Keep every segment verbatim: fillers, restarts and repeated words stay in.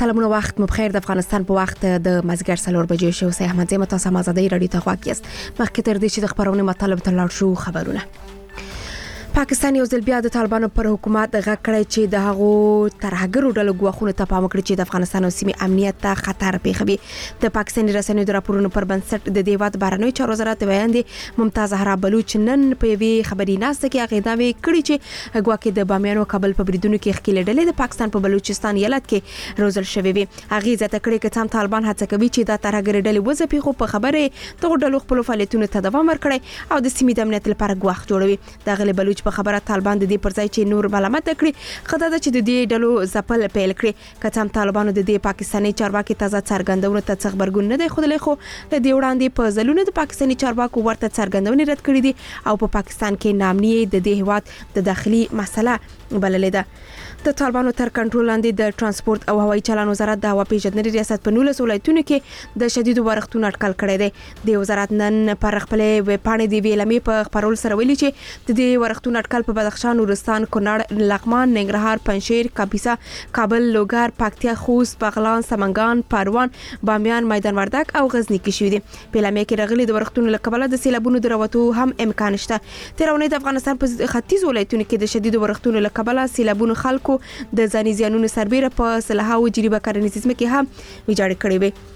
سلامونه وخت مو بخیر. د افغانستان په وخت د مازیګر څلور بجې شو. سه احمد زمه تاسو آزادۍ رادیو ته غواګیست. مخکې تر دې چې د خبرونه مطلب ته لاړ شو خبرونه. پاکستان یو ځل بیا د طالبانو پر حکومت غږ کړی چې د هغو ترهګرو ډلو غواخونه ته پام وکړي چې د افغانستان او سیمې امنیت ته خطر پیښوي. د پاکستاني رسنیو د راپورونو پر بنسټ د دیوات بهرنیو چارو وزارت بیان دی ممتاز زهرا بلوچ نن په وی خبري ناسته کې هغه دا وی کړی چې غواکې د بامیان او کابل په بریدونو کې خکېل ډلې د پاکستان په بلوچستان ایالت کې روزل شوې وي. هغه زته کړی چې تام طالبان هڅه کوي چې د ترهګر ډلې وځپي خو په خبره دغه ډلو خپل فعالیتونو ته دوام ورکړي او د سیمې د امنیت لپاره غواخ جوړوي. د غلي بلوچ په خبره طالبان د دې پر ځای چې نور ملامت کړي خدای چې د دې ډلو ځپل پیل کړي. کتم طالبانو د دې پاکستاني چارواکي تازه څرګندونه ته خبرګون نه دی خوده خو د دې وړاندې په ځلونه د پاکستاني چارواکو ورته څرګندونه رد کړې دي او په پاکستان کې نامني د دې هواد د داخلي مسله بللې ده. د طالبانو تر کنټرول لاندې د ترانسپورت او هوایي چلن وزارت د هوا پیژندنې ریاست په نولس ولایتونو کې د شدیدو ورښتونو اټکل کړی دی. د وزارت نن پر خپل ویب پاڼې دی ویلمې په خبرول سره ویلي چې د دې ورښتونو اټکل په بدخشان، نورستان، کونړ، لغمان، ننګرهار، پنجشیر، کاپیسا، کابل، لوګر، پکتیا، خوست، بغلان، سمنګان، پروان، بامیان، میدان وردګ او غزنی کې شوې دي. په لمه کې راغلي د ورښتونو لکبله د سیلابونو درواتو هم امکان شته. تیرونه د افغانستان په ختیځ ولایتونو کې د شدیدو ورښتونو لکبله سیلابونو خلکو د ځاني زیانونو سربېره په صلاحو جریبه کرنیزه ځمکې هم ویجاړ کړي وي.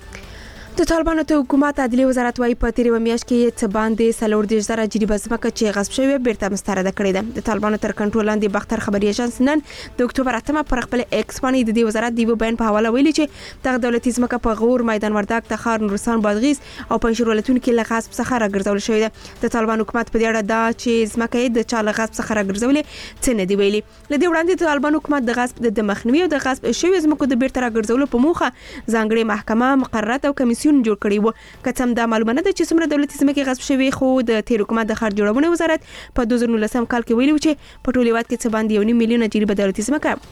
د طالبانو ته حکومت عدلیه وزارت وايي په تیرې میاشت کې څه باندې سلور د زره جریبه ځمکه چې غصب شوی بیرته مسترده کړې ده. د طالبانو تر کنټرول لاندې بختر خبري ایجنس نن د اکتوبر اتمه پر خپل ایکس باندې د دې وزارت دی بیان په حواله ویلي چې دغه دولتي ځمکه په غور، میدان وردګ، تخار، نورستان، بادغیس او پنجشیر ولایتونو کې له غصب څخه راګرځول شوې ده. د طالبان حکومت په دې اړه دا چې ځمکه د چا له غصب څخه راګرځولې څه نه دی ویلي. لدې وړاندې د طالبان حکومت د غصب د مخنیوي او د غصب شوی ځمکو د بیرته راګرځولو په موخه ځانګړي محکمه مقررات او کمیسیون جوړ کړی و. کڅم دا معلومه نه ده چې څومره دولتي ځمکې غصب شوی، خو د تیر حکومت د ښار جوړونې وزارت په دوه زره نولسم کال کې ویلي چې په ټول هیواد کې څه باندې یو نیم میلیون جریبه دولتي ځمکه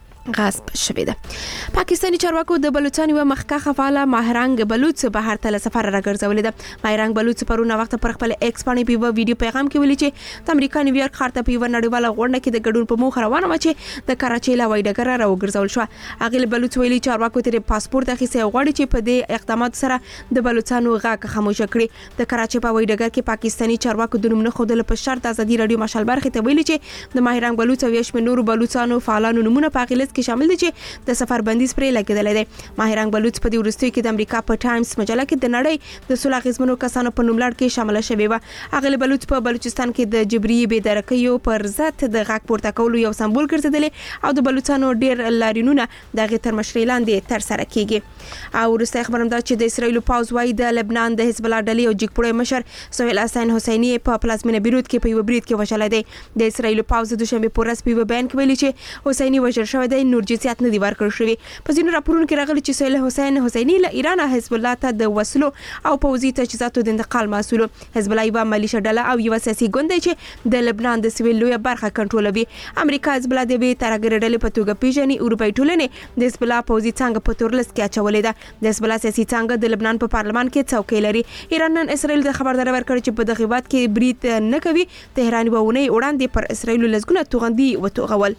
غصب شوې ده. پاکستاني چارواکو د بلوچستان یو مخکخه فعال ماهرنګ بلوچ بهر ته سفر راګرځولې ده. ماهرنګ بلوچ پرونه وخت پر خپل ایکس باندې په ویډیو پیغام کې ویلي چې د امریکا نیویارک ښار ته په نړیواله غونډه کې د ګډون په موخه روانه و چې د کراچۍ له وای ډګر راوګرځول شو. هغه بلوچ ویلي چارواکو تر پاسپورت اخیسته غواړي چې په دې اقدامات سره د بلوچستانو غاک خاموش کړي. د کراچۍ په وای ډګر کې پاکستاني چارواکو د نومونه خودل په شرط ازادي رادیو مشال برخه ته ویلي چې د ماهرنګ بلوچ او یشم نور بلوچستانو فعالانو نمونه په غلیظ کې شامل دي چې د سفر بندیز پرې لګیدل دي. ماهرنګ بلوچ په دې ورستۍ کې د امریکا په ټایمز مجله کې د نړۍ د صلح غزمنو کسانو په نوملړ کې شامل شوی و. هغه بلوچ په بلوچستان کې د جبري بېدرکیو پر ضد د غاک پورته کولو یو سمبول ګرځیدل او د بلوچستانو ډیر لارینونه دغه تر مشرۍ لاندې تر سره کیږي. او ورسته خبرم دا چې د اسرایل پاوز وايي د لبنان د حزب الله ډلې او جګپوړی مشر سهیل حسین حسینی په پلازمینه بیروت کې په یو برید کې وشل دی. د اسرایل پاوز د شنبه پر ورځ په بیان کې ویلي چې حسینی وژل شوی دی، نور جزئیات نه دی ورکړل شوی. په ځینو راپورونو کې راغلي چې سهیل حسین حسینی له ایران حزب الله ته د وسلو او پوځي تجهیزاتو د انتقال مسؤل. حزب الله یو مالیشه ډله او یو سیاسي ګوند دی چې د لبنان د سویل لوی برخه کنټرولوي. امریکا حزب الله د وی ترګر ډلې په توګه پیژني. اروپאי ټولنې د حزب الله پوځي څنګه په تورلس کې اچولې ده. د حزب الله سیاسي څنګه د لبنان په پارلمان کې څوکۍ لري. ایران نن اسرائیل د خبرداري ورکړه چې په دغه وخت کې برید نه کوي. تهران وونه وړاندې پر اسرائیل لزګونه توغندي و توغول.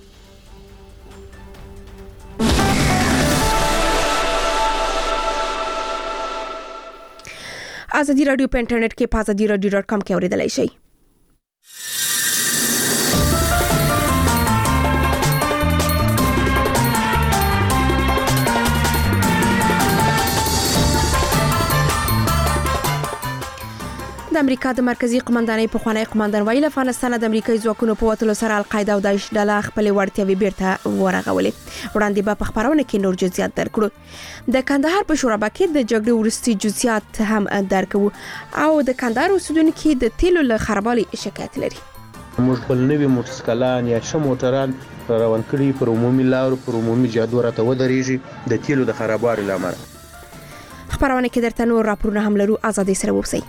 آزادی رادیو په انټرنیټ کې په آزادی رادیو ډاټ کام کې اوریدلای شئ. د امریکا د مرکزی قومندانۍ په خوانی قومندان ویل افغانستان د امریکایي ځواکونو په وټلو سره القاعده او داعش ډله خپل وړتیاوي بیرته ورغولې. وړاندې به په خبرونه کې نور جزئیات درکړو. د کندهار په شورابه کې د جګړې ورستي جزئیات هم درکو او د کندهار اوسیدونکو د تیلو له خرابالي شکایت لري. موږ بل نوی موټرسایکلان یا ش موټران روان کړي پر عمومي لارو پر عمومي جادو راته ودرېږي د تیلو د خرابوالي لامل. خبرونه کې درته نور راپورونه هم لرو. آزادۍ سره ووسئ.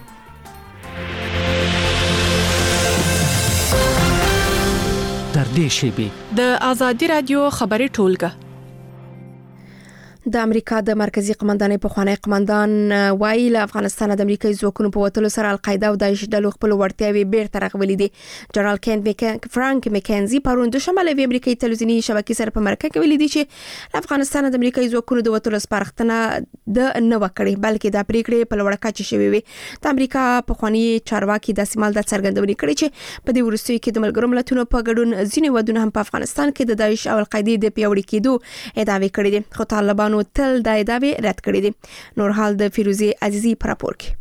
تر دې شی به د آزادی رادیو خبري ټولګه د امریکا د مرکزی قماندانۍ په خوانی قماندان وایي له افغانستان د امریکایي ځواکونو په وټلو سره القاعده او داعش ډلو خپل وړتیاوي بیرته رغولې دي. جنرال کینټ فرانک مکینزي پرون د شمالي امریکایي تلویزیونی شبکې سره په مرکه کې ویلي دي چې افغانستان د امریکایي ځواکونو د وټلو سپارښتنه د نه وکړي بلکې د پریکړې په لوړ کچه شوی وي. د امریکا په خوانی چارواکي د سیمال د څرګندونې کړې چې په دې ورستیو کې د ملګرو ملتونو په ګډون ځینې ودونه هم په افغانستان کې د داعش او القاعده د پیوړی کېدو ادعاوې کړې دي، خو طالبانو تل دا ادعاوې رد کړې دي. نور حال د فیروزي عزیزی پر راپور کې.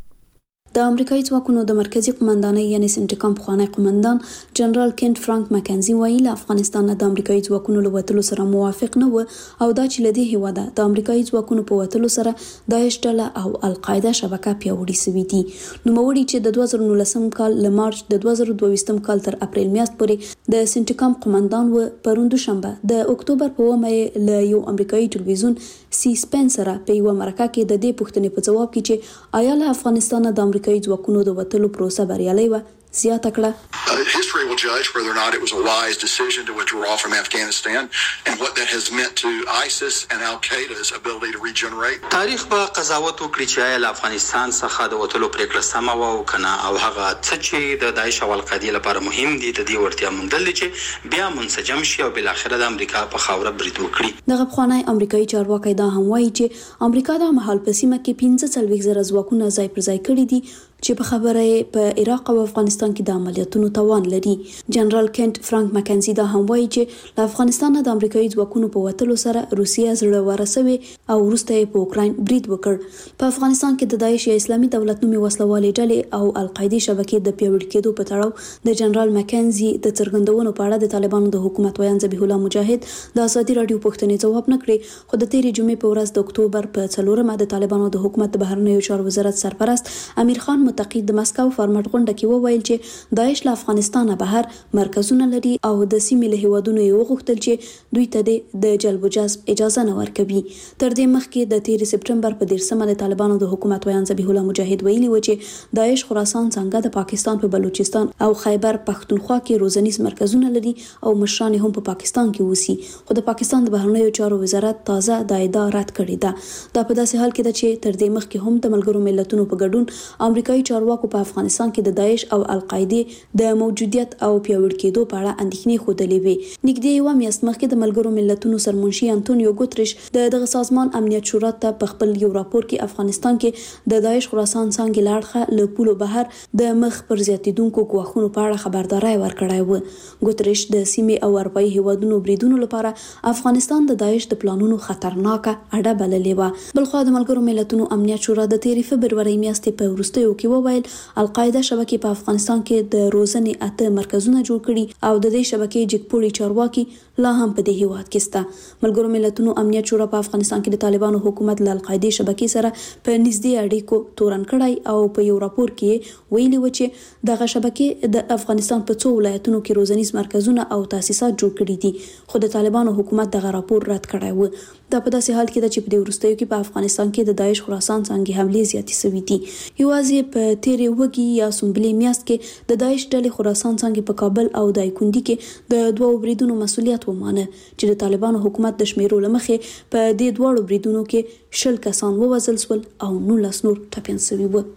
د امریکایي ځواکونو د مرکزی قماندانۍ یعنی سنټکام خوانی قماندان جنرال کینټ فرانک مکینزي وایي له افغانستان د امریکایي ځواکونو له وټلو سره موافق نه و او دا چې لدی هیواده د امریکایي ځواکونو په وټلو سره داعش ډله او القاعده شبکه پیاوړې سوي دي. نو موري چې د دوه زره نولسم کال ل مارچ د دوه زره دوه ویشتم کال تر اپریل میاشت پورې د سنټکام قماندان و پروند شنبه د اکتوبر په ومه له یو امریکایي ټلویزیون سی سپین سره په یو مرکه کې د دې پوښتنې په جواب کې چې آیا له افغانستان د امریکایي ځواکونو د وټلو پروسه بریالۍ و زیاته کړه. History will judge whether or not it was a wise decision to withdraw from Afghanistan and what that has meant to ISIS and Al-Qaeda's ability to regenerate. تاریخ به قضاوت وکړي چې له افغانستان څخه د وټلو پریکړه سمه و او کنه او هغه څه چې د داعش او القاعده لپاره مهم دي د دې ورتیا موندل چې بیا منسجم شي او بل اخر د امریکا په خاوره برید وکړي. دغه خوانی امریکایي چارواکي دا هم وایي چې امریکا د مهال په سیمه کې پنځه څلوېښت زره ځواکونه ځای پر ځای کړي دي چې په خبره په عراق او افغانستان کې د عملیاتونو توان لري. جنرال کینټ فرانک مکینزي دا هم وایي چې د افغانستان د امریکایي ځواکونو په وټلو سره روسیه زړه ورسوي او وروسته په اوکراین برید وکړ. په افغانستان کې د داعش یا اسلامي دولت نومي وسلوالې ډلې او القاعده شبکې د پیوړ کېدو په تړاو د جنرال مکینزي د څرګندونو په اړه د طالبانو د حکومت ویان ذبیح الله مجاهد د ازادي رادیو پوښتنې جواب نه کړی، خو د تیرې جمعې په ورځ د اکتوبر په څلورمه د طالبانو د حکومت د بهرنیو چارو وزارت سرپرست امیر خان متقی د مسکو فارمټ غونډه کې وویل چې داعش له افغانستان بهر مرکزونه لري او د سیمې له هیوادونو یو غوښتل چې دوی ته د جلب و جذب اجازه نه ورکوي. تر دې مخکې د تیر سپټمبر په دیرشمه د طالبانو د حکومت ویان ذبیح الله مجاهد ویلي و چې داعش خراسان څنګه د پاکستان په بلوچستان او خیبر پختونخوا کې روزنیز مرکزونه لري او مشران هم په پاکستان کې اوسي، خو د پاکستان د بهرنیو چارو وزارت تازه د ادعا رد کړې ده. دا په داسې حال کې ده چې تر دې مخکې هم د ملګرو ملتونو په ګډون امریکایي چارواکو په افغانستان کې د داعش او القاعده د موجودیت او پیوړ کېدو په اړه اندېښنې خوده وي. نږدې یو میاشت مخکې د ملګرو ملتونو سرمنشي انټونیو ګوتریش د دغه سازمان امنیت شورا ته په خپل یو راپور کې افغانستان کې د داعش خراسان څنګه لاړخه له پولو بهر د مخ پر زیاتیدونکو ګواښونو په اړه خبرداري ورکړای و. ګوتریش د سیمې او اروپאי هیوادونو بریدونو لپاره افغانستان د داعش د پلانونو خطرناکه اډه بللې و. بلخو د ملګرو ملتونو امنیت شورا د تیرې فبروري میاشتې په وروستیو کې وویل القاعده شبکې په افغانستان کې د روزنې اته مرکزونه جوړ کړي او د دې شبکې جګپوړي چارواکي لا هم په دې هیواد کې سته. ملګرو ملتونو امنیت شورا په افغانستان کې د طالبانو حکومت له القاعده شبکې سره په نږدې اړیکو تورن کړای او په یو راپور کې ویلي و چې دغه شبکې د افغانستان په څو ولایتونو کې روزنیز مرکزونه او تاسیسات جوړ کړي دي، خو د طالبانو حکومت دغه راپور رد کړای و. دا په داسې حال کې ده چې په دې وروستیو کې په افغانستان کې د داعش خراسان څنګه حملې زیاتې شوې دي. یوازې په تیرې وګي یا سنبلې میاشت کې د داعش ډلې خراسان څنګه په کابل او دایکندي کې د دوه بریدونو مسولیت ومانه چې د طالبانو حکومت د شمیرو لمخې په دې دوه بریدونو کې شل کسان ووژل شول او نولس نور ټپیان شوي وو.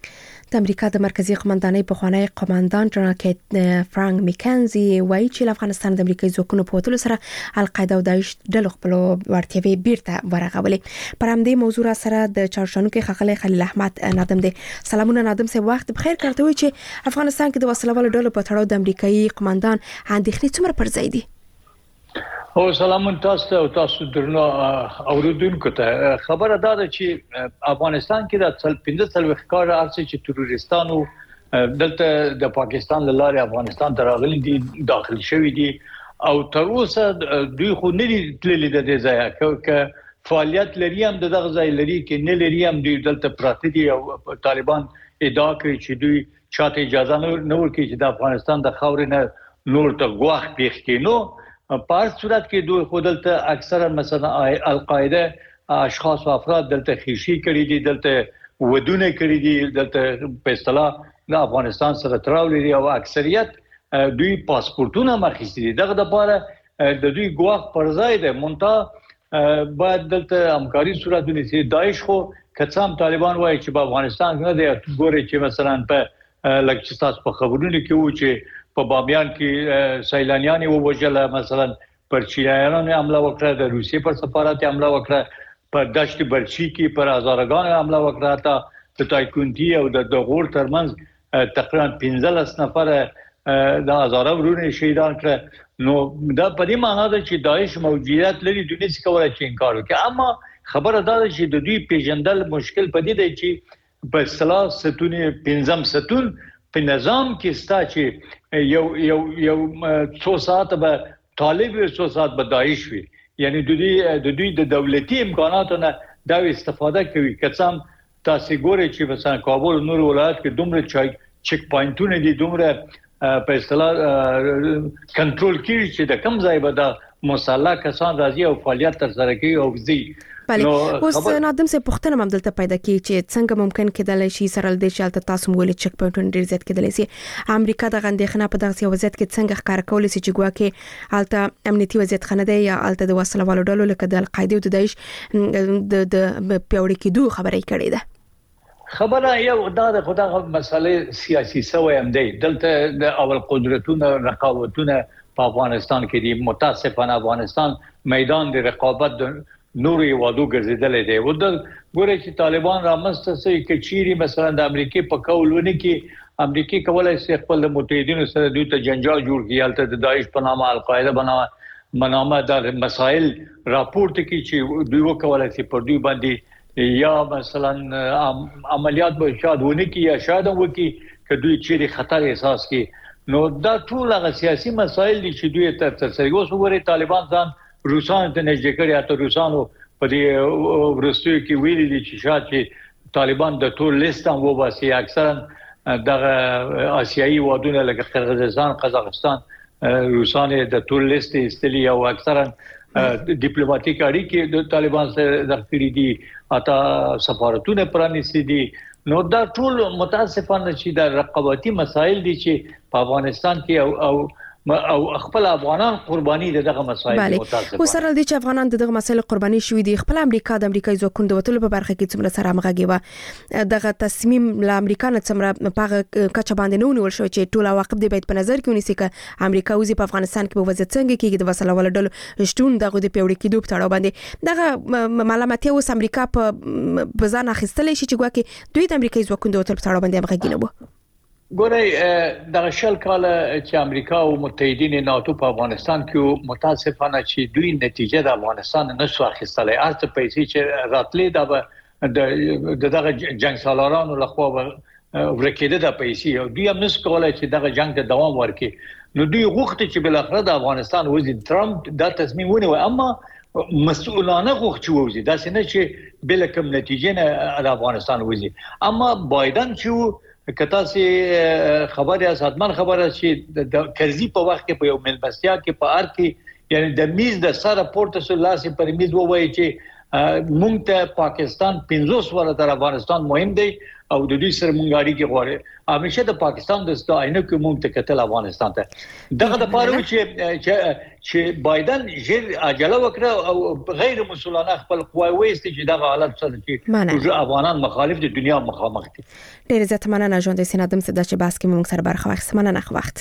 د امریکا د مرکزی قماندانۍ په خوانی قماندان جنرال کینټ فرانک مکینزي وایي چې افغانستان د امریکایي ځواکونو په وټلو سره القاعده او داعش ډلو خپل ورتیاوي بیرته ورغولې. پر همدې موضوع سره د چارشانو کې خغلی خلیل احمد نادم دی. سلامونه نادم، سه وخت بخیر. کړته وي چې افغانستان کې د وسلوالو ډلو په تړاو د امریکایي قماندان اندېښنې څومره پر ځای دي؟ او سلامون تاسو او تاسو درنو اوریدونکو ته خبره ده چې افغانستان کې د څل پنځه څلوېښت کال ارڅ چې تروریستانو دلته د پاکستان له لارې افغانستان ته راغلي دي، داخل شوي دي او تر اوسه دوی خو نه دي تللي د دې ځایه که فعالیت لري هم دغه ځای لري کې نه لري هم دوی دلته پراته دي او طالبان ادعا کوي چې دوی چاته اجازه نه ورکوي چې د افغانستان د خاورې نه نور ته ګواښ پیښ کړي. نو په هر صورت کې دوی خو دلته اکثرا مثلا القاعده اشخاص او افراد دلته خیشي کړي دي، دلته ودونه کړي دي، دلته په اصطلاح د افغانستان سره تړاو لري او اکثریت دوی پاسپورتونه مخېستي دي. دغه د لپاره د دوی ګواښ پر ځای ده، مونږ باید دلته همکاري صورت ونیسي. داعش خو کڅام طالبان وایي چې په افغانستان نه دی، ګوري چې مثلا په لکه تاسو په خبرونو کې و چې په بامیان کې سیلانیان ووجل، مثلا پر چینایانو حمله وکړه، د روسیې پر سفارت حمله وکړه، په دشت بلچی کې پر هزارګان حمله وکړه، تا د تایکونتی او د غور ترمنځ تقریبا پنځلس نفر د هزاره ورونه شهیدان کړ. نو دا په دې معنی ده چې داعش موجودیت لري، دوی نشي کولای چې انکار وکړي. اما خبره دا ده چې د دوی پیژندل مشکل پدې دی چې په اصطلاح ستونی پنځم ستون په نظام کې ستا چې یو یو یو څو ساعت به طالب وي، څو ساعت به داعش وي. یعنی د دوی د دوی د دولتي امکاناتو نه دا استفاده کوي. کڅام تاسو ګورئ چې مثلا کابل نور ولایت کې دومره چک پوینټونه دي، دومره په اصطلاح کنټرول کیږي چې د کم ځای به د مسلح کسان راځي او فعالیت تر سره کوي او زی. بله اوس نادم سه پښتنه هم دلته پیدا کی چې څنګه ممکن کېدل شي سره د شالت تاسو مولې چک پوینټونه ډیر زیات کېدل شي. امریکا د غندېخنه په دغه وضعیت کې څنګه ښکار کول شي چې ګواکې الته امنیتي وضعیت خنه دی یا الته د وسله والو ډلو لکه د القاعده او د داعش د د پیوړی کېدو خبرې کړې ده. خبره یو دا د خدای مسالې سیاسي سوی هم دی. دلته د اول قدرتونو رقابتونه په افغانستان کې دي. متاسفانه افغانستان میدان د رقابت د نوري وادو ګرځیدل دی. ودل ګوري چې طالبان رامسته سي کې چيري مثلا د امریکای په کولونه کې امریکای کولای شي خپل متحدینو سره دوی ته جنجال جوړ کړي، البته د داعش په نامه القاعده بنامه منامه د مسائل راپورټ کوي چې دوی وکولای شي پر دوی باندې یا مثلا عملیات به شاید ونه کی یا شاید وکي چې دوی چیرې خطر احساس کی. نو دا ټول هغه سیاسي مسایل دي چې دوی تر تر سره اوس وګوري طالبان ځان روسان ته نږدې کړي. اته روسانو په دې ورستوي کې ویلي دي چې شاید چې طالبان د ټول لیست هم وباسي. اکثرا دغه آسیایي وادونه لکه قرغیزستان، قزاقستان روسان د ټول لیست استلی او اکثرا ډیپلوماټیک اړیکې د طالبان سره درکړي دي، اته سفارتونه پرانیستي دي. نو دا ټول متاسفانه چې د رقابتي مسایل دي چې په افغانستان کې او او او خپل افغانان قرباني دغه مسایل متاسفانه. وسره د چې افغانان دغه مسایل قرباني شوې دي. خپل امریکا د امریکای ځواکونو د وټلو په برخه کې څومره سره همغږي و، دغه تصمیم له امریکا نه څومره په کچه باندې نه ونیول شو چې ټول عواقب دی باید په نظر کې ونیسي چې امریکا وزي په افغانستان کې په وضعیت څنګه کېږي د وسله والو ډلو شتون دغه د پیوړی کېدو په تړاو باندې دغه معلوماتي اوس امریکا په بزان اخیستلې شي چې ګواکې دوی د امریکای ځواکونو د وټلو په تړاو باندې همغږي نه وو. ګورئ دغه شل کال چې امریکا او متحدین ناتو په افغانستان کې متاسفانه چې دوی نتیجه د افغانستان نه سو اخیستلې. ارته پیسې چې راتلې د دغه جنگ سالارانو لخوا ورکېده د پیسې او دوی هم نس کولای چې دغه جنگ ته دوام ورکړي. نو دوی غوښتي چې بل اخر د افغانستان وزیر ترامپ دا تصمیم ونیوي، اما مسؤلانه غوښتي ووزي دا څنګه چې بل کوم نتیجه نه د افغانستان وزي. اما بایدن چې کته سي خبره اساتمن خبره چې د کرزي په وخت کې په یو ملبستیا کې په ار کې یعنی د میز د سره پورته سو لاسي پر میز ووایي چې مونږ ته پاکستان پنځوس ور تر افغانستان مهم دی او د دې سره مونږ اړیکې غواړي. همیشه د پاکستان د ستاینه کې مونږ ته کتل افغانستان ته دغه د پاره چې چې بایدن ژر عجله وکړه او غیر مسؤلانه خپل قوای وېست چې دغه حالت سره چې افغانان مخالف د دنیا مخامخ دي. ډېر زیات مننه ژوند سینادم سده چې بحث کې مونږ سره برخه واخیسته. مننه خو وخت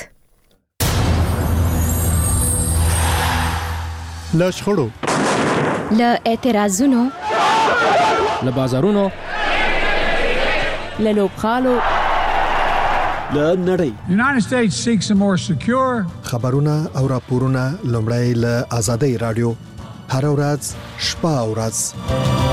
لا شخړو لا اعتراضونو لا بازارونو لا لوبخالو لا نړۍ. United States seeks a more secure خبرونه او راپورونه لومړی له آزادۍ رادیو هر ورځ شپه او ورځ.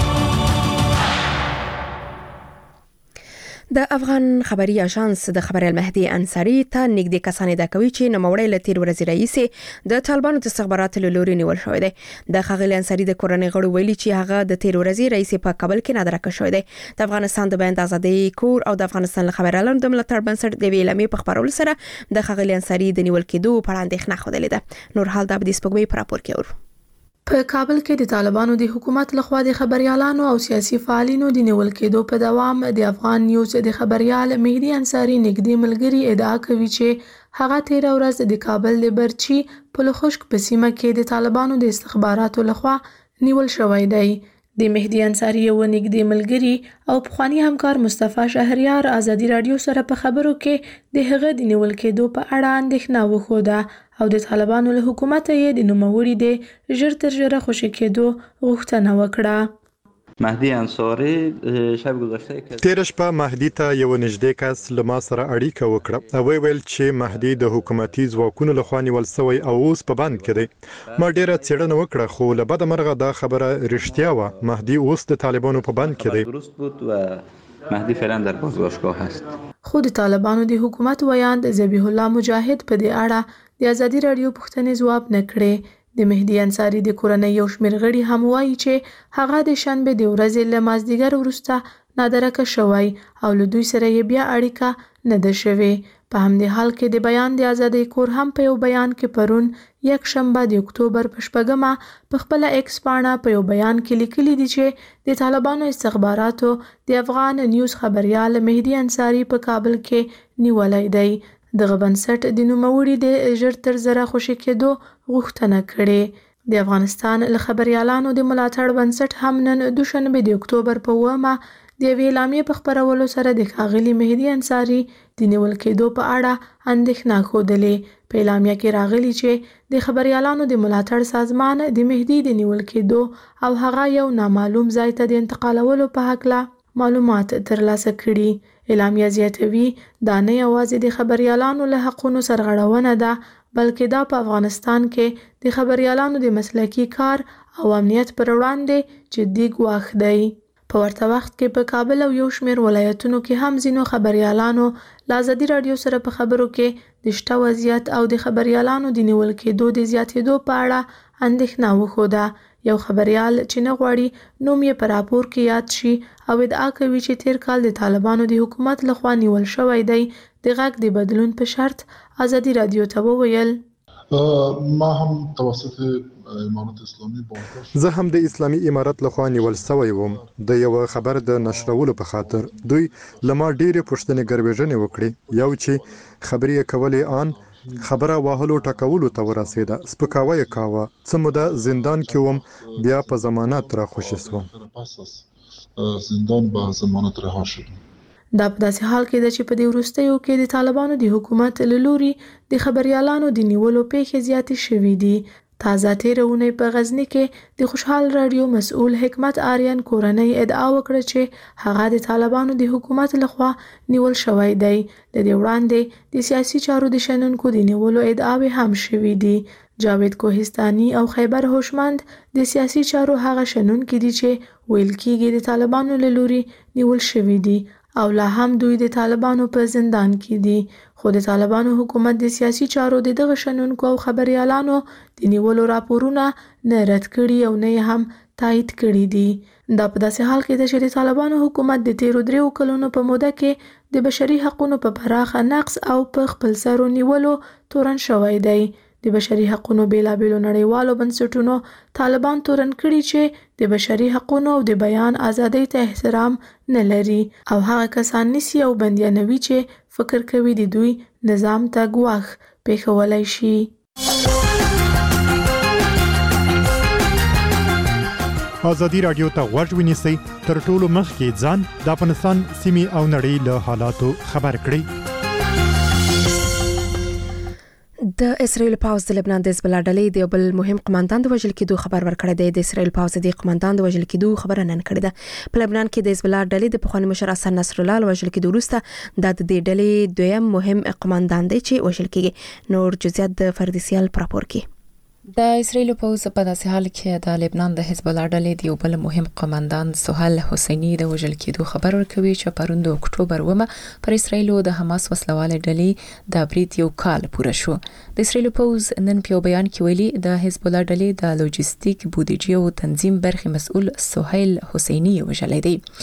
د افغان خبري اژانس د خبر المهدي انصاری ته نږدې کسان دا کوي چې نوموړی له تیر ورځې رئیس د طالبانو د استخباراتو له لوري نیول شوی دی. د خغل انصاری د کورنۍ غړو ویلي چې هغه د تیر ورځې رئیس په کابل کې نادرکه شوی دی. د افغانستان د بیان د ازادۍ کور او د افغانستان له خبرالانو د ملاتړ بنسټ د ویلامې په خبرولو سره د خغل انصاری د نیول کېدو په اړه اندېښنه خوده لیده. نور حال د ابدي سپوږمۍ پر راپور کې ور په کابل کې د طالبانو د حکومت لخوا د خبريالانو او سیاسي فعالینو د نیول کېدو په دوام د افغان نیوز د خبريال مهدي انصاری نږدې ملګری ادعا کوي چې هغه تیر ورځ د کابل د برچی په لخشک په سیمه کې د طالبانو د استخباراتو لخوا نیول شوی دی. د مهدي انصاری یو نږدې ملګری او پخوانی همکار مصطفی شهریار ازادي رادیو سره په خبرو کې د هغه د نیول کېدو په اړه اندېښنه وښوده او د طالبانو له حکومت یې د نوموړي د ژر تر ژره خوشي کېدو غوښتنه وکړه. مهدی انصاری شب گذشته تیر شپه مهدی ته یو نږدې کس له ما سره اړیکه وکړه او ویل چې مهدی د حکومتي ځواکونو لخوا نیول شوی او اوس په بند کې دی. ما ډیره څېړنه وکړه خو له بده مرغه دا خبره رښتیا وه. مهدی اوس د طالبانو په بند کې دی. درست بود و مهدی فعلا در بازداشتگاه است. خو د طالبانو د حکومت ویاند ذبیح الله مجاهد په دې اړه د ازادي رادیو پوښتنې ځواب نه کړې. د مهدي انصاری د کورنۍ یو شمېر غړي هم وایي چې هغه د شنبه د ورځې له مازدیګر وروسته نادرکه شوی او له دوی سره یې بیا اړیکه نه ده شوې. په همدې حال کې د بیان د ازادۍ کور هم په یو بیان کې پرون یک شنبه د اکتوبر په شپږمه په خپله ایکس پاڼه په یو بیان کې لیکلي دي چې د طالبانو استخباراتو د افغان نیوز خبریال مهدي انصاری په کابل کې نیولی دی. دغه بنسټ د نوموړي د ژر تر ژره خوشي کېدو غوښتنه کړې. د افغانستان له خبریالانو د ملاتړ بنسټ هم نن دوشنبه د اکتوبر په اوومه د یوې اعلامیې په خپرولو سره د ښاغلي مهدي انصاری د نیول کېدو په اړه اندېښنه ښودلې. په اعلامیه کې راغلي چې د خبریالانو د ملاتړ سازمان د مهدي د نیول کېدو او هغه یو نامعلوم ځای ته د انتقالولو په هکله معلومات ترلاسه کړي. اعلامیه زیاتوي دا نه یوازې د خبریالانو له حقونو سرغړونه ده بلکې دا په افغانستان کې د خبریالانو د مسلکي کار او امنیت پر وړاندې جدي ګواښ دی. په ورته وخت کې په کابل او یو شمېر ولایتونو کې هم ځینو خبریالانو له ازادي رادیو سره په خبرو کې د شته وضعیت او د خبریالانو د نیول کېدو د زیاتېدو په اړه اندېښنه وښوده. یو خبریال چې نه غواړي نوم یې په راپور کې یاد شي او ادعا کوي چې تیر کال د طالبانو د حکومت لخوا نیول شوی دی د غږ د بدلون په شرط ازادي رادیو ته وویل ما هم توسط امارت اسلامي بازداشت زه هم د اسلامي امارت لخوا نیول شوی وم د یو خبر د نشرولو په خاطر. دوی لما ډېرې پوښتنې ګروېژنې وکړي. یو چې خبرې کولې آن خبره واهلو ټکولو ته ورسېده. سپکاوی یې کاوه. څه موده زندان کې وم بیا په ضمانت راخوشي شوم. زندان به ضمانت رها شدم. دا په داسې حال کې ده چې په دې وروستیو کې د طالبانو د حکومت له لوري د خبریالانو د نیولو پیښې زیاتې شوې دي. تازه تېره اونۍ په غزني کې د خوشحال رادیو مسؤل حکمت آریان کورنۍ ادعا وکړه چې هغه د طالبانو د حکومت لخوا نیول شوی دی. د دې وړاندې د سیاسي چارو د شنونکو د نیولو ادعاوې هم شوې دي. جاوید کوهستاني او خیبر هوشمند د سیاسي چارو هغه شنونکي دي چې ویل کېږي د طالبانو له لوري نیول شوي دي او لا هم دوی د طالبانو په زندان کې دي. خو د طالبانو حکومت د سیاسي چارو د دغه شنونکو او خبریالانو د نیولو راپورونه نه رد کړي او نه هم تایید کړي دي. دا په داسې حال کې ده چې د طالبانو حکومت د تیرو دریو کلونو په موده کې د بشري حقونو په پراخه نقض او په خپل سرو نیولو تورن شوی دی. د بشري حقونو بیلابیلو نړیوالو بنسټونو طالبان تورن کړي چې د بشري حقونو او د بیان ازادۍ ته احترام نه لري او هغه کسان نیسي او بندیانوي چې فکر کوي د دوی نظام ته ګواښ پیښولی شي. ازادي رادیو ته غوږ ونیسئ. تر ټولو مخکې ځان د افغانستان سیمې او نړۍ له حالاتو خبر کړئ. د اسرائیل پاوز د لبنان د حزب الله ډلې د یو بل مهم قوماندان د وژل کېدو خبر ورکړی دی. د اسرائیل پاوز د قوماندان د وژل کېدو خبره نن کړې ده. په لبنان کې د حزب الله ډلې د پخواني مشر حسن نصر الله له وژل کېدو وروسته دا د دې ډلې دویم مهم قوماندان دی چې وژل کېږي. نور جزئیات د فردیسیال په راپور کې. د اسرائیل پوځ په داسې حال کې د لبنان د حزب الله ډلې د یو بل مهم قوماندان سهیل حسیني د وژل کېدو خبر ورکوي چې پرون د اکتوبر اوومه پر اسرائیل او د حماس وسلواله ډلې د برید یو کال پوره شو. د اسرائیل پوځ نن په بیان کې ویلي د حزب الله ډلې د لوجستیک بودیجې او تنظیم برخه مسؤل سهیل حسیني وژل دی.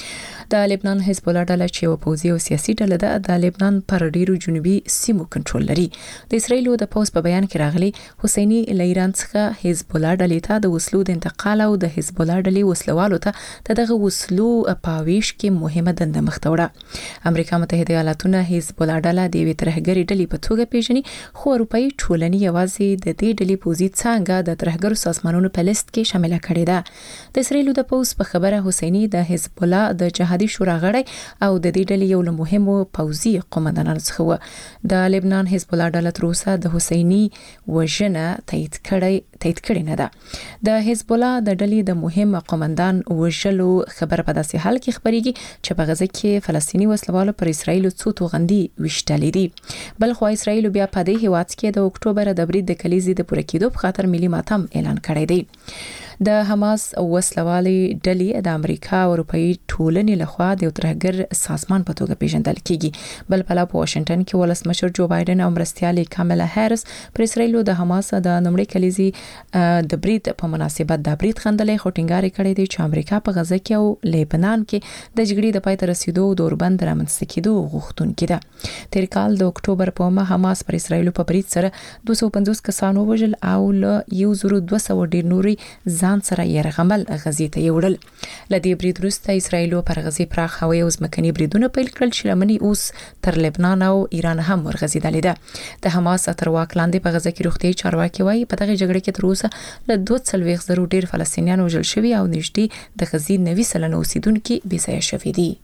د لبنان حزب الله ډله چې یو پوځي او سیاسي ډله ده د لبنان پر ډیرو جنوبي سیمو کنټرول لري. د اسرایل د پوز په بیان کې راغلي حسیني له ایران څخه حزب الله ډلې ته د وسلو د انتقال او د حزب الله ډلې وسلوالو ته دغه وسلو پاویش کې مهمه دنده مخته وړه. امریکا متحده ایالاتونه حزب الله ډله د یوې ترهګرې ډلې په توګه پیژني، خو اروپאי ټولنې یوازې د دې ډلې پوځي څانګه د ترهګرو سازمانونو په لیست کې شامل کړې ده. د اسرایل د پوز په خبره حسیني د حزب الله د جهادي شورا غړی او د دې ډلې یو له مهمو پوځي قوماندانانو څخه و. د لبنان حزب الله ډله تر اوسه د حسیني وژنه تایید کړی تایید کړی نه ده. د حزب الله د ډلې د مهم قوماندان وژلو خبره په داسې حال کې خبريږي چې په غزه کې فلسطینی وسلوالو پر اسرایل څو توغندي وشتلې دي. بل خو اسرایل بیا په دې هیواد کې د اکتوبر د برید د کلیزې د پوره کېدو په خاطر ملي ماتم اعلان کړی دی. د حماس وسلوالي ډلې د امریکا او اروپאי ټولنې لخوا د ترهګر سازمان په توګه پیژندل کیږي. بل په په واشنگټن کې ولسمشر جو بایدن او مرستيالي کاملا هریس پر اسرایل د حماس د نمړې کلیزې د برید په مناسبت د برید خندلې خټینګاري کړې دي چې امریکا په غزه کې او لبنان کې د جګړې د پای ته رسیدو او دوربند رامنځته کېدو غوښتونکې ده. تیر کال د اکتوبر په مه حماس پر اسرایل په برید سره دوه سوه پنځوس کسان وژل او له یو زر دوه سوه ډیر نوري ځان سره يرغمل غزې ته یوړل. لدې برید وروسته اسرایل پر غزې پراخ هوایي او ځمکني بریدونه پیل کړل چې لمني اوس تر لبنان او ایران هم ورغځېدلې ده. د حماس تر واک لاندې په غزه کې روغتي چارواکي وايي په دغه جګړه کې تر اوسه له دوه څلوېښت زره ډیر فلسطینیان وژل شوي او نږدې د غزې نوي سلنه اوسیدونکي بې ځایه شوي دي.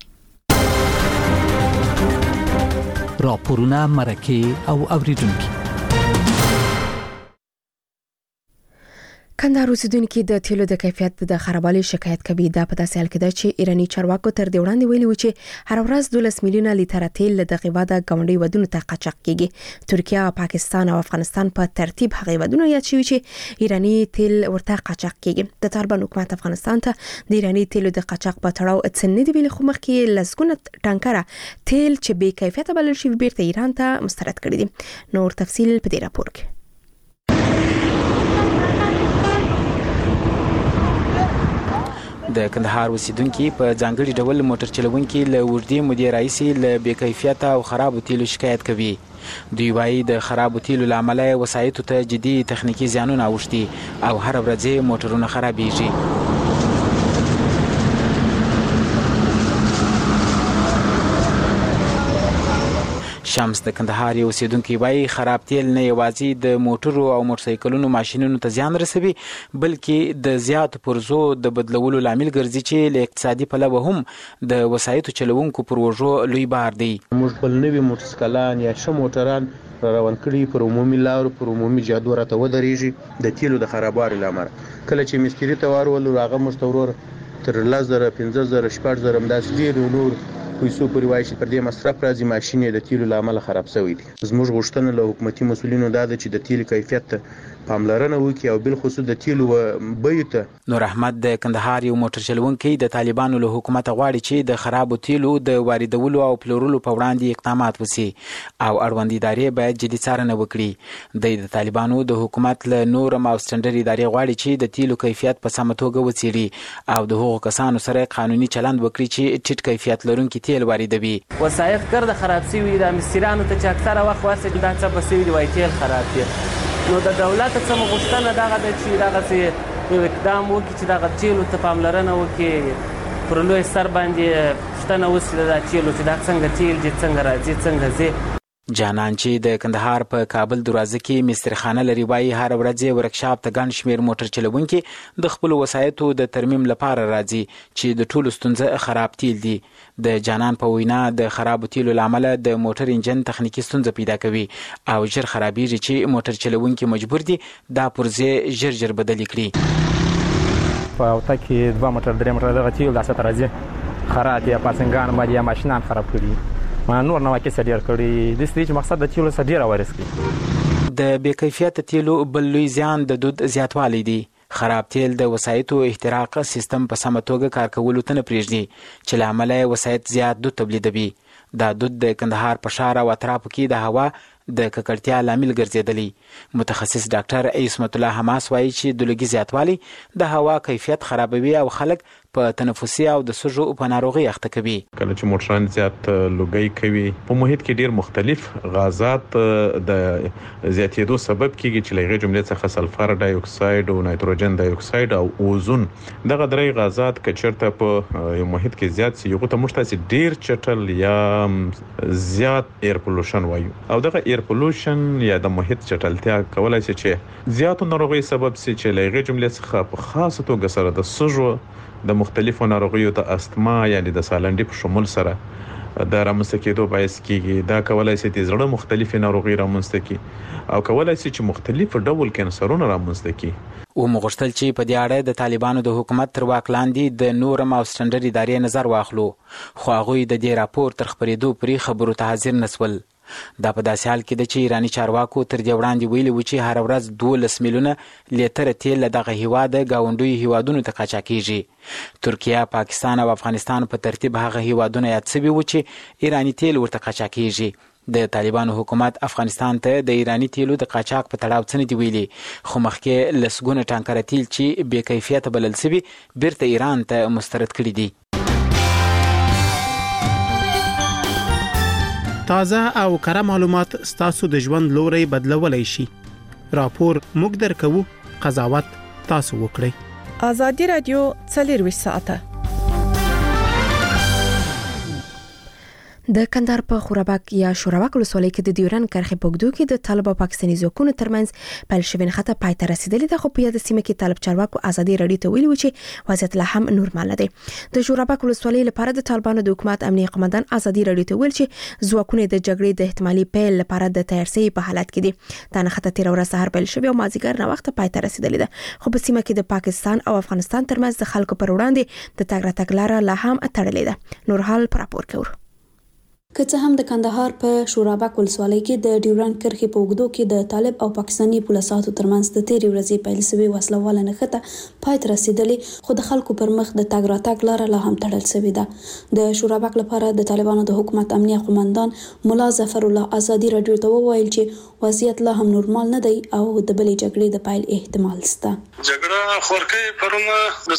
راپورونه مرکه او اوریدونکي کندهار اوسیدونکو د تیلو د کیفیت د خرابوالي شکایت کوي. دا په داسې حال کې ده چې ایرانی چارواکو تر دې وړاندې ویلي و چې هر ورځ دولس میلیونه لیټره تیل له دغه واده ګاونډي ودونو ته قاچاق کیږي. ترکیه، پاکستان او افغانستان په ترتیب هغه ودونه یاد شوي چې ایرانی تیل ورته قاچاق کیږي. د طالبان حکومت افغانستان ته د ایرانی تیلو د قاچاق په تړاو څه نه دی ویلي، خو مخکې لسګونه ټانکره تیل چې بې کیفیته بلل شوی بیرته ایران ته مسترد کړي دي. نور تفصیل په دې راپور کې. د کندهار اوسیدونکو په ځانګړي ډول موټر چلوونکي له وړدي مودې راځي له بې کیفیته او خرابو تیلو شکایت کوي. دوی وايي د خرابو تیلو لامل وسایطو ته جدي تخنیکی زیانونه اوښتي او هر ورځ موټرونه خرابېږي. شمس د کندهار یو اوسیدونکو وايي خراب تیل نه یوازې د موټرو او موټرسایکلونو ماشینونو ته زیان رسوي بلکې د زیات پرزو د بدلولو لامل ګرځي چې له اقتصادي پلوه هم د وسایطو چلوونکو پر وژو لوی بار دی. موږ خپل نوي موټرسایکلان یا ش موټران روان کړي پر عمومي لارو پر عمومي جادو راته ودرېږي د تیلو د خرابوالي لامل. کله چې مستری ته وارول هغه مستورور تر لس زره پنځه زره شپږ زره مداس ډیر نور پیسو پورې وایي چې پر دې مصرف راځي ماشین د تیلو لامل خراب شوی دي. زموږ غوښتنه له حکومتي مسولینو دا ده چې د تیلو کیفیت ته پاملرنه وکړي او بل خصوص د تیلو بیو ته. نور احمد د کندهار یو موټر چلوونکی د طالبانو له حکومت غواړي چې د خرابو تیلو د واردولو او پلورلو په وړاندې اقدامات وشي او اړوند ادارې باید جدي څارنه وکړي. د طالبانو د حکومت له نورم او سټنډرډ ادارې غواړي چې د تیلو کیفیت په سمه توګه وڅېړي او د هغو کسانو سره قانوني چلند وکړي چې ټیټ کیفیت لرونکي تیل واردوي. وسایط ګرد خراب شوي د مستریانو ته چې اکثره وخت واسه دا څه بسوي دی وای تیل خراب دی. نو د دولت څخه غوښتنه دغه د چې دغه سي یو اقدام وکړي چې دغه تیلو ته پاملرنه وکړي پر لوی سر باندې پوښتنه وسي د تیلو چې دا څنګه تیل دي څنګه راځي څنګه ځي. جانان چې د کندهار په کابل دروازه کې مسترخانه لري وايي هر ورځ ورکشاپ ته ګڼ شمېر موټر چلوونکي د خپل وسایطو د ترمیم لپاره راځي چې د ټولو ستونزه خراب تیل دي. د جانان په وینا د خرابو تیلو لامل د موټر انجن تخنیکی ستونزه پیدا کوي او ژر خرابېږي چې موټر چلوونکي مجبور دي دا پرزې ژر ژر بدل کړي. په اوته کې دوه موټر درې موټر دغه تیل داسې راځي خراب دي پاسنګان باندې ماشینان خراب کړي نور نو کې سړي کړی د دې مقصد د تیلو سړي راوړس کی. د بې کیفیت تیلو بل لوی زیان د دود زیاتوالی دی. خراب تیل د وسایطو احتراق سیستم په سمه توګه کار کولو ته نه پرېږدي چې له امله وسایط زیات دود تولیدوي. دا دود د کندهار په ښار او اطرافو کې د هوا د ککړتیا لامل ګرځېدلی. متخصص ډاکټر عصمت الله حماس وایي چې د لوګي زیاتوالی د هوا کیفیت خرابوي او خلک په تنفسي او د سږو په ناروغي اخته کوي. کله چې موټران زیات لوګي کوي په محیط کې ډیر مختلف غازات د زیاتېدو سبب کیږي چې لږه جملې څخه سلفر ډای اکساید او نایتروجن ډای اکساید او اوزون دغه درې غازات کچرته په یو محیط کې زیات سي یو ته مشتاسي ډیر چټل یا زیات ایر پولوشن وایو او دغه ایر پولوشن یا د محیط چټلتیا کولای شي چې زیاتو ناروغي سبب سي چې لږه جملې څخه په خاصه توګه سره د سږو د مختلفو ناروغیو ته استما یعنی د سالنډي په شمول سره د رامنځته کېدو باعث کیږي. دا کولای شي د زړه مختلفې ناروغي رامنځته کړي او کولای شي چې مختلف ډول کینسرونه رامنځته کړي. او مغشتل چې په دې اړه د طالبانو د حکومت تر واک لاندې د نورم او سټنډرډ ادارې نظر واخلو خو هغه د دې راپور تر خبرېدو پرې خبرو ته حاضر نسول. دا په داسې حال کې د چې ایرانی چارواکو تر دې وړاندې ویلي و چې هر ورځ دولس میلیونه لیتره تیل له دغه هیواد ګاونډیو هیوادونو ته قاچاقېږي. ترکیه، پاکستان او افغانستان په ترتیب هغه هیوادونه یاد شوي و چې ایرانی تیل ورته قاچاقېږي. د طالبانو حکومت افغانستان ته د ایرانی تیلو د قاچاق په تړاو څه نه دی ویلي خو مخکې لسګونه ټانکره تیل چې بې کیفیته بلل شوي بیرته ایران ته مسترد کړي دي. تازه او کره معلومات ستاسو د ژوند لوري بدلولای شي. راپور موږ درکوو، قضاوت تاسو وکړئ. ازادي رادیو څلور ساعته د کندهار په خورابک یا شورابک ولسوالۍ کې د ډیورن کرښې په اوږدو کې د طالب او پاکستاني ځواکونو ترمنځ پیل شوې نښته پای ته رسیدلې ده خو په یاد سیمه کې طالب چارواکو ازادي رادیو ته ویلي و چې وضعیت لا هم نورمال دی. د شورابک ولسوالۍ لپاره د طالبانو د حکومت امنیه قومندان ازادي رادیو ته ویل چې ځواکونه د جګړې د احتمالي پیل لپاره د تیارسي په حالت کې دي. دا نښته تیر ورځ سهار پیل شوې او مازیګر نه وخت پای ته رسیدلې ده خو په سیمه کې د پاکستان او افغانستان ترمنځ د خلکو پر وړاندې د تګ راتګ لاره لا هم تړلې ده. نور حال پر راپور کوي. که څه هم د کندهار په شورابک ولسوالۍ کې د ډیورن کرښې په اوږدو کې د طالب او پاکستاني پولیسو ترمنځ د تیرې ورځې پیل شوې وسلواله نښته پای ته رسیدلې خو د خلکو پر مخ د تګ راتګ لاره لا هم تړل شوې ده. د شورابک لپاره د طالبانو د حکومت امنیه قومندان مولا ظفر الله ازادي رادیو ته وویل چې وضعیت لا هم نورمال نه دی او د بلې جګړې د پیل احتمال شته. جګړه خورکې پرون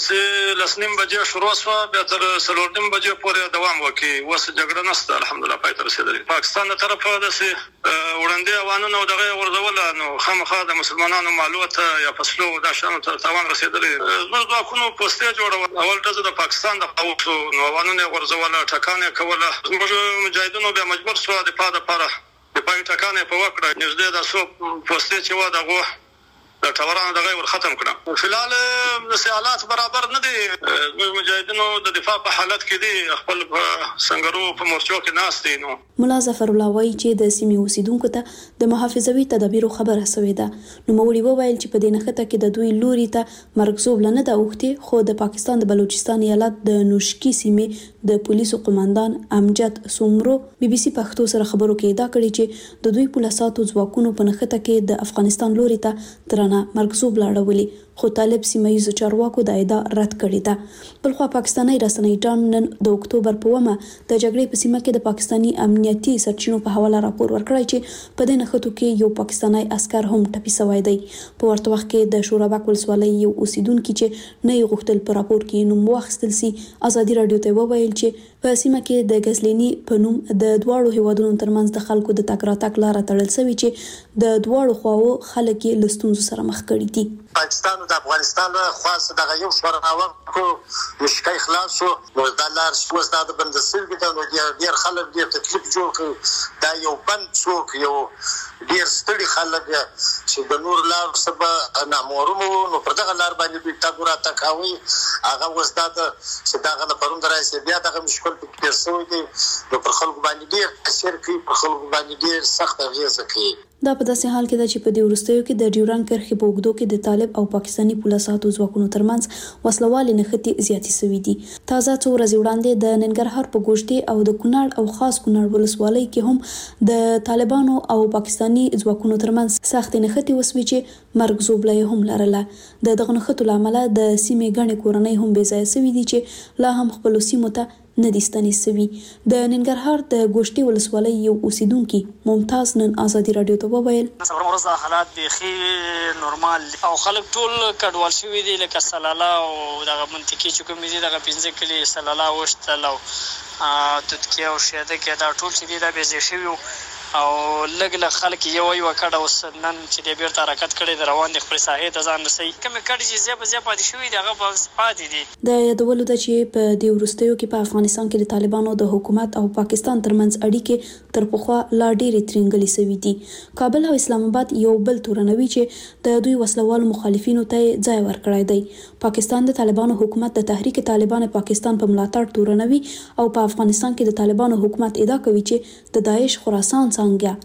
د لسنیم بجې شروع شوه بیا تر څلورنیم بجې پورې دوام وکړي. اوس جګړه نشته الحمدلله پای ته رسیدلې. پاکستان د طرفه داسې وړاندې اوانونه او دغه ورزوله نو خامخا د مسلمانانو مالوت یا فصلو د شانو ته تاوان رسیدلې. زموږ ځواکونو پوسټې جوړول اول ډزه د پاکستان د قوتو نو اوانونه ورزوله ټکانې کوله. زموږ مجاهدینو بیا مجبور شو د پاده لپاره د پای ټکانې په وکړه نږدې د سو پوسټې چې و دغه د ټورانو دغه ور ختم کړه. فلال د حالات برابر نه دي. مجاهدینو د دفاع په حالت کې دي خپل سنگرو په مورچو کې ناس دي. نو مولا ظفر الله وایي چې د سیمې اوسیدونکو ته د محافظوي تدابیرو خبره شوې ده. نو موري وویل چې په دې نښته کې د دوی لوري ته مرګزوب لنه ده اوختي خو د پاکستان د بلوچستان ایالت د نوشکی سیمې د پولیسو قومندان امجد سومرو بي بي سي پښتو سره خبرو کې ادعا کړې چې د دوی پولیسو ځواکونو په نښته کې د افغانستان لوري ته تر مرګزوب لاړولې خو طالب سیمایي چارواکو د ادعا رد کړې ده. بلخو پاکستاني رسنۍ ټان نن د اکتوبر په ومه د جګړې په سیمه کې د پاکستاني امنیتي سرچینو په حواله راپور ورکړی چې په دې نښتو کې یو پاکستاني عسكر هم ټپي شوی دی. په ورته وخت کې د شورابک ولسوالۍ یو اوسیدونکو چې نه یې غوښتل په راپور کې نوم واخیستل سي ازادي رادیو ته وویل چې په سیمه کې د غزلینی په نوم د دواړو هیوادونو ترمنځ د خلکو د تګ راتګ لاره تړل شوې چې د دواړو خواو خلک یې له ستونزو سره مخ کړي دي. پاکستان د افغانستان خاص دغه یو شورناوه کو مشکای خلاص شو نو د لار شو ستاسو بند سلګي ته نو ډیر خلک ډیر تکلیف جوړ کړ. دا یو بند څوک یو ډیر ستړي خلک چې د نور لار سبا نامورمو نو پر دغه لار باندې به تاسو را تکاوي هغه وستاد چې دغه پروند راځي بیا دغه مشکل په پیسو دي نو پر خلکو باندې ډیر تاثیر کوي پر خلکو باندې ډیر سخت اغیزه کوي. دا په داسې حال کې ده چې په دې وروستیو کې د ډیورن کرښې په اوږدو کې د طالب او پاکستاني پولیسو ځواکونو ترمنځ وسلوالې نښتې زیاتې شوې دي. تازه څو ورځې وړاندې د ننګرهار په ګوشتې او د کونړ او خاص کونړ ولسوالۍ کې هم د طالبانو او پاکستاني ځواکونو ترمنځ سخت نښتې وسوي چې مرګ زوبله هم لرله. د دغه نښتو لامل د سیمې غنې کورنۍ هم بې ځای شوې دي چې لا هم خپل سیمو ته نه دي ستنې سوي. د ننګرهار د ګوشتي ولسوالۍ یو اوسیدونکو ممتاز نن ازادي رادیو ته وویل ورځ حالات بيخي نورمال او خلک ټول کډوال شوي دي لکه سلاله او دغه منطقي چې کوم دي دغه پنځه کلی سلاله وشتل او تتکیه او شهده کې دا ټول چې دي دا بيزي شوي او لګ لګ خلک یو یو کډه وسنن چې د بیرته حرکت کړي د روان د خپل ساحې ته ځان نسي کوم کډه چې زیات زیات پاتې شوی دغه په پاتې دي. د یادولو د چې په د ورستیو کې په افغانستان کې د طالبانو د حکومت او پاکستان ترمنځ اړیکې تر پخوا لا ډېرې ترنګلې سوي دي. کابل او اسلام آباد یو بل تورنوي چې د دوی وسلوال مخالفینو ته ځای ورکړی دی. پاکستان د طالبانو حکومت د تحریک طالبان پاکستان په ملاتړ تورنوي او په افغانستان کې د طالبانو حکومت ادعا کوي چې د داعش خراسان څنګه